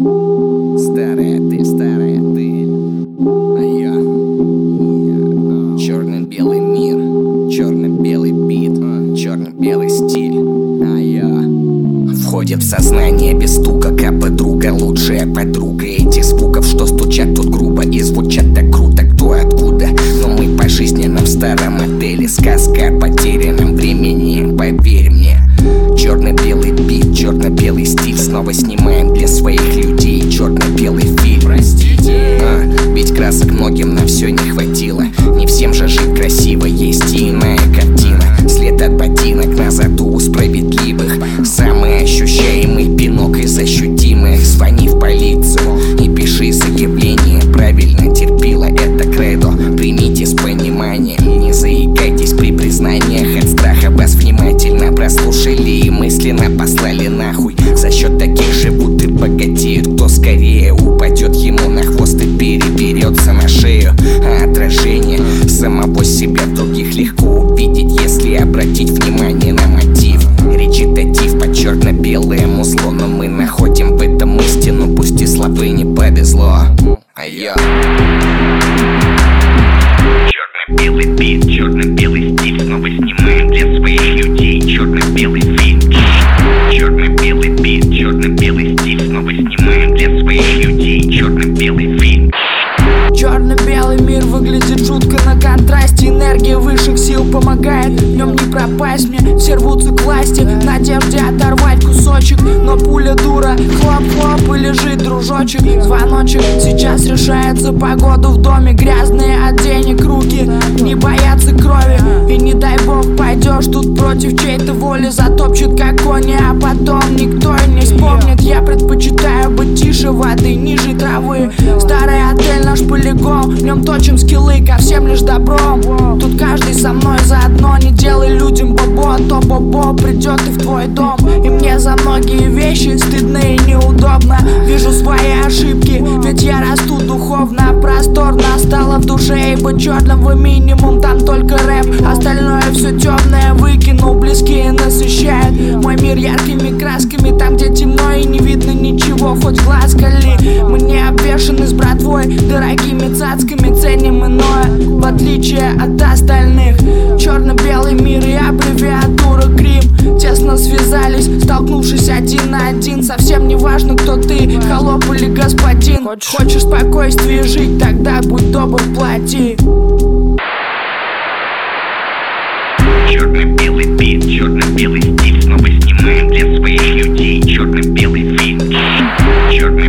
Старая ты, а я черно-белый мир, черно-белый бит, черно-белый стиль, а я входит в сознание без стука, как подруга, лучшая подруга этих звуков, что стучат тут грубо и звучат так круто, кто откуда. Но мы по жизненном старом модели, сказка о потерянном времени, поверь мне. Черно-белый бит, черно-белый стиль, снова снимаем для своих людей черно-белый фильм. Простите, ведь красок многим на все не хватило. Не всем же жить красиво, есть и иная картина. След от ботинок назад у справедливых, самый ощущаемый пинок из ощутимых. Звони в полицию и пиши заявление. Правильно терпила это кредо, примите с пониманием. Не заикайтесь при признаниях, от страха вас внимательно прослушали и мысленно послали нахуй. За счет таких живут и богатеют. Кто скорее упадет ему на хвост и переберется на шею. А отражение самого себя в других легко увидеть, если обратить внимание на мотив. Речитатив по черно-белому злу, но мы находим в этом истину, пусть и слабы не повезло. А я черно-белый бит, черно-белый стиль, снова снимаем для своих людей черно-белый фильм. Черно-белый бит, черно-белый стиль, снова снимаем для своих людей черно-белый фильм. Черно-белый мир выглядит жутко на контрасте. Энергия высших сил помогает в нем не пропасть мне. Все рвутся к власти в надежде оторвать кусочек, но пуля дура, хлоп-хлоп и лежит дружочек. Звоночек, сейчас решается погоду в доме. Грязные от денег руки не боятся крови. И не дай бог пойдешь тут против чьей-то воли, затопчет как кони, а потом никто и не вспомнит. Я предпочитаю быть тише воды, ниже травы. Старый отель наш полигон, в нем точим скиллы ко всем лишь добром. Тут каждый со мной заодно, не делай людям бобо, а то бобо придет и в твой дом. И мне за многие вещи стыдно и неудобно. Вижу свои ошибки, ведь я расту духовно. Просторно стало в душе, ибо черного минимум, там только рэп. Остальное все темное выкину, близкие насыщают мой мир яркими красками. Там, где темно и не видно ничего, хоть глаз кали. Мы не обвешаны с братвой дорогими цацками, ценим иное, в отличие от остальных. Черно-белый мир и аббревиатура Грим тесно связались, столкнувшись один на один. Совсем не важно, кто ты, холоп или господин. Хочешь спокойствие жить, тогда будь добр, плати. Черно-белый бит, черно-белый стиль, снова снимаем для своих людей черно-белый фильм.